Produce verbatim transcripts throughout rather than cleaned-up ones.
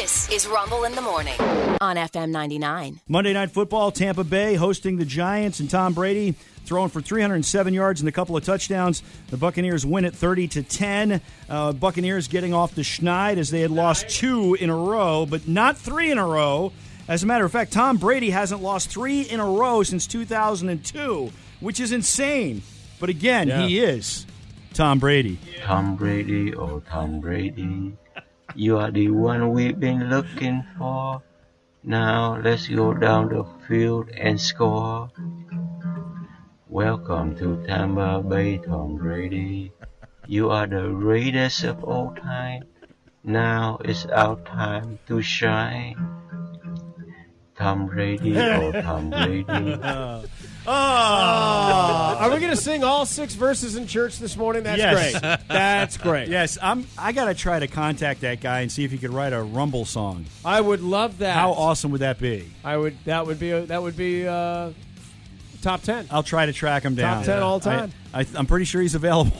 This is Rumble in the Morning on F M ninety-nine. Monday Night Football, Tampa Bay hosting the Giants, and Tom Brady throwing for three hundred seven yards and a couple of touchdowns. The Buccaneers win it thirty to ten. Uh, Buccaneers getting off the schneid as they had lost two in a row, but not three in a row. As a matter of fact, Tom Brady hasn't lost three in a row since two thousand two, which is insane. But again, yeah. he is Tom Brady. Tom Brady, oh Tom Brady, you are the one we've been looking for. Now let's go down the field and score. Welcome to Tampa Bay, Tom Brady. You are the greatest of all time. Now it's our time to shine. Tom Brady, oh Tom Brady. Oh, are we going to sing all six verses in church this morning? That's yes. great. That's great. Yes, I'm. I got to try to contact that guy and see if he could write a Rumble song. I would love that. How awesome would that be? I would. That would be. A, that would be uh, top ten. I'll try to track him down. Top ten all time. I, I, I'm pretty sure he's available.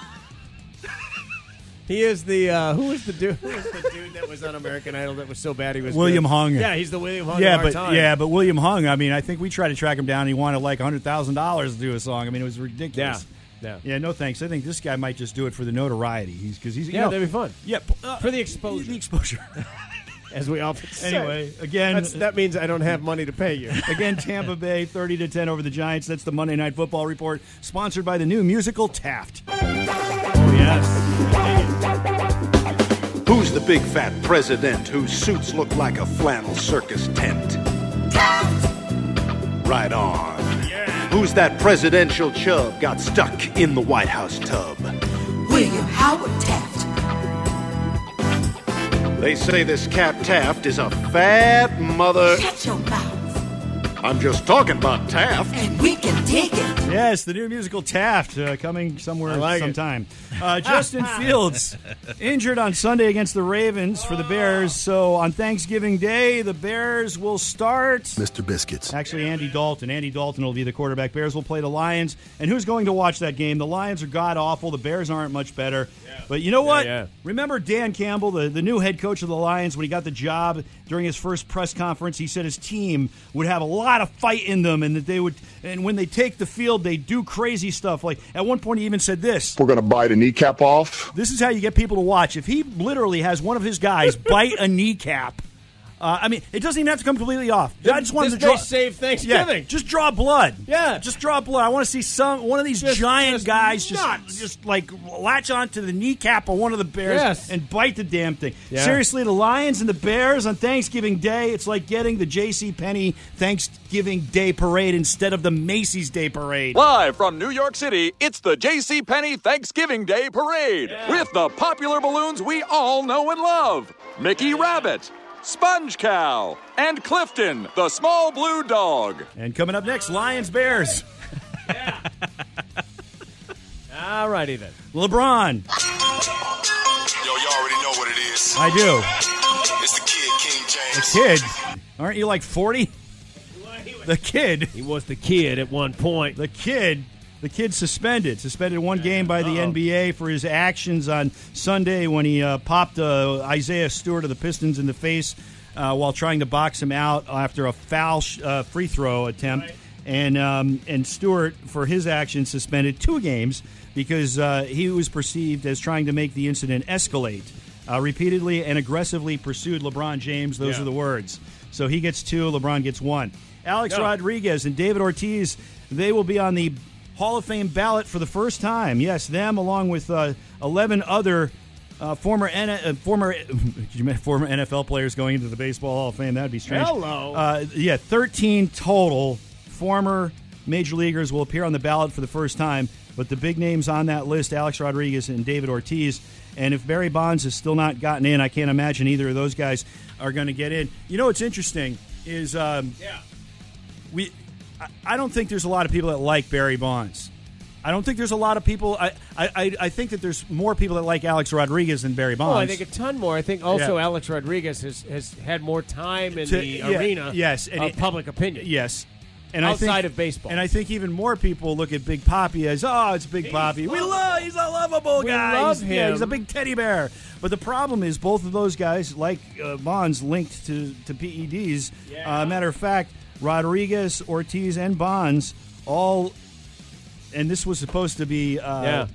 He is the uh, who was the dude? Who was the dude that was on American Idol that was so bad he was William good? Hung. Yeah, he's the William Hung yeah, of our but time. yeah, but William Hung. I mean, I think we tried to track him down. And he wanted like a hundred thousand dollars to do a song. I mean, it was ridiculous. Yeah, yeah, yeah. No thanks. I think this guy might just do it for the notoriety. He's because he's you yeah, know, that'd be fun. Yeah, uh, for the exposure. The exposure. As we often say. Anyway, again, That's, that means I don't have money to pay you. Again, Tampa Bay thirty to ten over the Giants. That's the Monday Night Football Report, sponsored by the new musical Taft. Oh yes. Who's the big fat president whose suits look like a flannel circus tent? Taft! Right on. Yeah. Who's that presidential chub got stuck in the White House tub? William Howard Taft. They say this Cap Taft is a fat mother... Shut your mouth. I'm just talking about Taft. And we can take it. Yes, the new musical Taft uh, coming somewhere like sometime. Uh, Justin Fields injured on Sunday against the Ravens for the Bears. So on Thanksgiving Day, the Bears will start. Mister Biscuits. Actually, Andy Dalton. Andy Dalton will be the quarterback. Bears will play the Lions. And who's going to watch that game? The Lions are god-awful. The Bears aren't much better. Yeah. But you know what? Yeah, yeah. Remember Dan Campbell, the, the new head coach of the Lions, when he got the job during his first press conference, he said his team would have a lot of fight in them and that they would, and when they take the field, they do crazy stuff. Like at one point he even said this. We're going to bite a kneecap off. This is how you get people to watch. If he literally has one of his guys bite a kneecap, Uh, I mean, it doesn't even have to come completely off. I just wanted this to draw. may save Thanksgiving. Yeah, just draw blood. Yeah, just draw blood. I want to see some one of these just, giant just guys nuts. just just like latch onto the kneecap of one of the Bears yes. and bite the damn thing. Yeah. Seriously, the Lions and the Bears on Thanksgiving Day, it's like getting the J C Penney Thanksgiving Day Parade instead of the Macy's Day Parade. Live from New York City, it's the J C Penney Thanksgiving Day Parade yeah. with the popular balloons we all know and love. Mickey Rabbit, Sponge Cow, and Clifton, the small blue dog. And coming up next, Lions Bears. Yeah. All righty then. LeBron. Yo, you already know what it is. I do. It's the kid, King James. The kid? Aren't you like forty? The kid. He was the kid at one point. The kid. The kid suspended. Suspended one game by the Uh-oh. N B A for his actions on Sunday when he uh, popped uh, Isaiah Stewart of the Pistons in the face uh, while trying to box him out after a foul sh- uh, free throw attempt. Right. And um, and Stewart, for his actions, suspended two games because uh, he was perceived as trying to make the incident escalate. Uh, repeatedly and aggressively pursued LeBron James. Those yeah. are the words. So he gets two, LeBron gets one. Alex no. Rodriguez and David Ortiz, they will be on the Hall of Fame ballot for the first time. Yes, them along with uh, eleven other uh, former N- uh, former former N F L players going into the Baseball Hall of Fame. That would be strange. Hello. Uh, yeah, thirteen total former major leaguers will appear on the ballot for the first time. But the big names on that list, Alex Rodriguez and David Ortiz. And if Barry Bonds has still not gotten in, I can't imagine either of those guys are going to get in. You know what's interesting is um, yeah. we. I don't think there's a lot of people that like Barry Bonds. I don't think there's a lot of people. I, I, I think that there's more people that like Alex Rodriguez than Barry Bonds. Oh, I think a ton more. I think also yeah. Alex Rodriguez has, has had more time in to, the yeah, arena yes, and of it, public opinion. Yes. And outside I think, of baseball. And I think even more people look at Big Papi as, oh, it's Big he's Papi. We lovable. love, he's a lovable we guy. love he's, him. Yeah, he's a big teddy bear. But the problem is both of those guys, like uh, Bonds, linked to, to P E Ds. Yeah. Uh, matter of fact, Rodriguez, Ortiz, and Bonds all, and this was supposed to be, uh, yeah.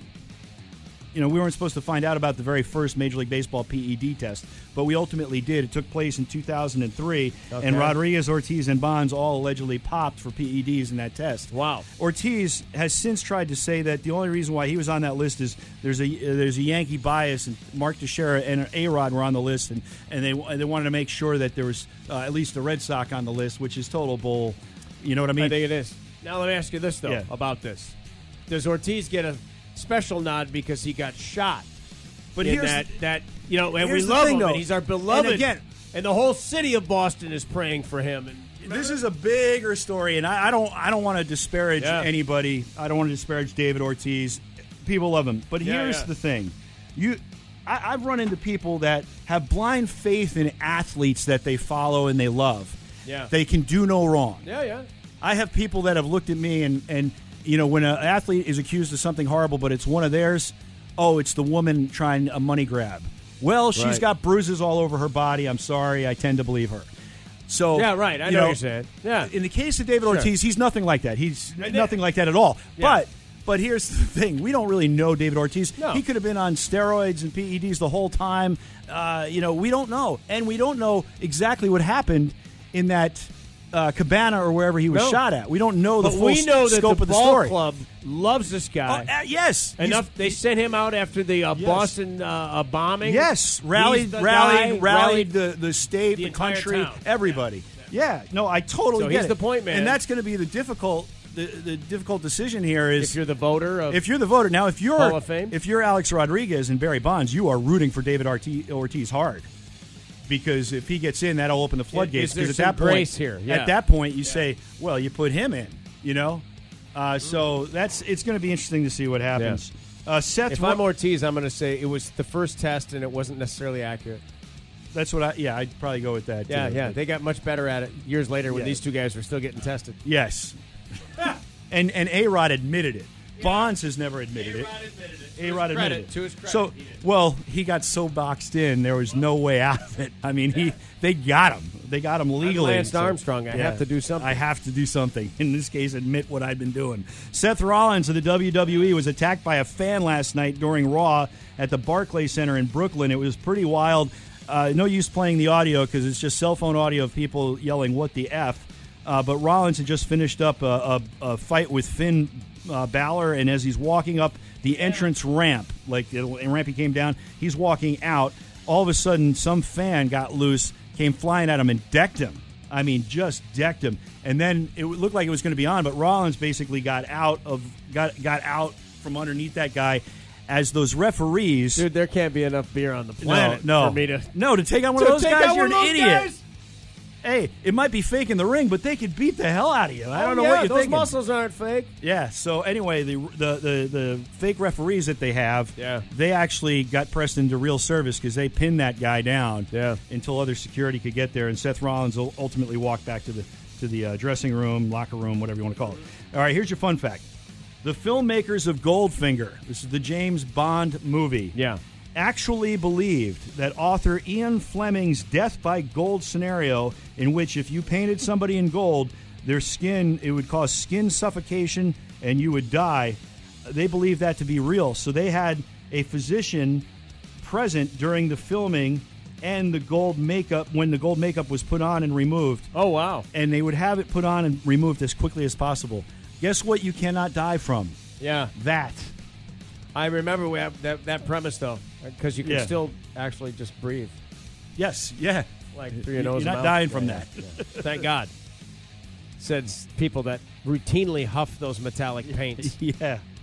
you know, we weren't supposed to find out about the very first Major League Baseball P E D test, but we ultimately did. It took place in two thousand three, okay. and Rodriguez, Ortiz, and Bonds all allegedly popped for P E Ds in that test. Wow. Ortiz has since tried to say that the only reason why he was on that list is there's a uh, there's a Yankee bias, and Mark Teixeira and A-Rod were on the list, and, and they they wanted to make sure that there was uh, at least a Red Sox on the list, which is total bull. You know what I mean? I think it is. Now let me ask you this, though, Yeah. about this. Does Ortiz get a special nod because he got shot? But in here's that, that you know, and we here's the love thing, him, though. and he's our beloved. And again, and the whole city of Boston is praying for him. And this is a bigger story, and I, I don't I don't want to disparage Yeah. anybody. I don't want to disparage David Ortiz. People love him, but Yeah, here's yeah. the thing: you, I, I've run into people that have blind faith in athletes that they follow and they love. Yeah. They can do no wrong. yeah, yeah. I have people that have looked at me and, and you know, when an athlete is accused of something horrible, but it's one of theirs, oh, it's the woman trying a money grab. Well, she's Right. got bruises all over her body. I'm sorry. I tend to believe her. So Yeah, right. I you know what you're saying. Yeah. In the case of David Sure. Ortiz, he's nothing like that. He's And nothing that- like that at all. Yeah. But but here's the thing: we don't really know David Ortiz. No. He could have been on steroids and P E Ds the whole time. Uh, you know, we don't know, and we don't know exactly what happened in that uh, cabana or wherever he was No. shot at. We don't know the But full we know s- that scope the of the ball story. club loves this guy. Oh, uh, yes, He's- Enough. They sent him out after the uh, Yes. Boston uh, uh, bombing. Yes, He's rallied, the rallied, guy, rallied the, the state, the the, entire country, town. everybody. Yeah. no, I totally So get he's it. the point man. and that's going to be the difficult, the, the difficult decision here is If you're the voter of if you're the voter. Now, if you're Hall of Fame? if you're Alex Rodriguez and Barry Bonds, you are rooting for David Ortiz, Ortiz hard. Because if he gets in, that'll open the floodgates. Is there Because at some that point, grace here? Yeah. at that point, you say, "Well, you put him in." You know, uh, so that's it's going to be interesting to see what happens. Uh, Seth, If Ro- I'm Ortiz, I'm going to say it was the first test and it wasn't necessarily accurate. that's what I. Yeah, I'd probably go with that. Yeah, too. yeah. They got much better at it years later when Yeah. these two guys were still getting tested. Yes. and and A-Rod admitted it. Bonds has never admitted it. A-Rod admitted credit, it. to his credit, so, he did. well, he got so boxed in, there was no way out of it. I mean, he they got him. They got him legally. Lance So, Armstrong. I have to do something. I have to do something. In this case, admit what I've been doing. Seth Rollins of the W W E was attacked by a fan last night during Raw at the Barclays Center in Brooklyn. It was pretty wild. Uh, no use playing the audio because it's just cell phone audio of people yelling, "What the F?" Uh, but Rollins had just finished up a, a, a fight with Finn uh, Balor, and as he's walking up the entrance ramp, like the ramp he came down, he's walking out. All of a sudden, some fan got loose, came flying at him, and decked him. I mean, just decked him. And then it looked like it was going to be on, but Rollins basically got out of got got out from underneath that guy. As those referees, Dude, there can't be enough beer on the no, planet no, for me to no, to take on one to of those take guys, out you're one an of those idiot. guys? Hey, it might be fake in the ring, but they could beat the hell out of you. I don't Oh, know yeah, what you're those thinking. muscles aren't fake. Yeah. So anyway, the, the the the fake referees that they have, Yeah. they actually got pressed into real service because they pinned that guy down, Yeah. until other security could get there, and Seth Rollins ul- ultimately walked back to the to the uh, dressing room, locker room, whatever you want to call it. All right, here's your fun fact: the filmmakers of Goldfinger, this is the James Bond movie, Yeah. actually believed that author Ian Fleming's death by gold scenario, in which if you painted somebody in gold, their skin, it would cause skin suffocation and you would die. They believed that to be real. So they had a physician present during the filming and the gold makeup, when the gold makeup was put on and removed. Oh, wow. And they would have it put on and removed as quickly as possible. Guess what you cannot die from? Yeah. That. I remember we have that, that premise, though, because you can Yeah. still actually just breathe. Yes, yeah. Like through your You're nose and not mouth. dying from Yeah, that. yeah. Thank God. Said s- people that routinely huff those metallic paints. Yeah.